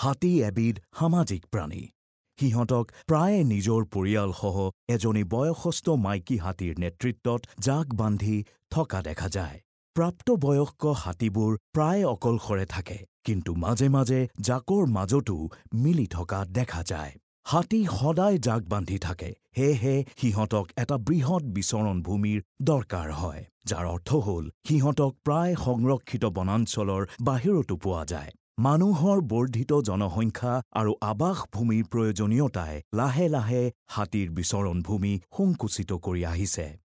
হাতী এবিধ সামাজিক প্ৰাণী। সিহঁতক প্ৰায়ে নিজৰ পৰিয়ালসহ এজনী বয়সস্থ মাইকী হাতীৰ নেতৃত্বত জাক বান্ধি থকা দেখা যায়। প্ৰাপ্তবয়স্ক হাতীবোৰ প্ৰায় অকলশৰে থাকে, কিন্তু মাজে মাজে জাকৰ মাজতো মিলি থকা দেখা যায়। হাতী সদায় জাক বান্ধি থাকে, সেয়েহে সিহঁতক এটা বৃহৎ বিচৰণ ভূমিৰ দৰকাৰ হয়, যাৰ অৰ্থ হ'ল সিহঁতক প্ৰায় সংৰক্ষিত বনাঞ্চলৰ বাহিৰতো পোৱা যায়। মানুহৰ বৰ্ধিত জনসংখ্যা আৰু আৱাস ভূমিৰ প্ৰয়োজনীয়তাই লাহে লাহে হাতীৰ বিচৰণ ভূমি সংকুচিত কৰি আহিছে।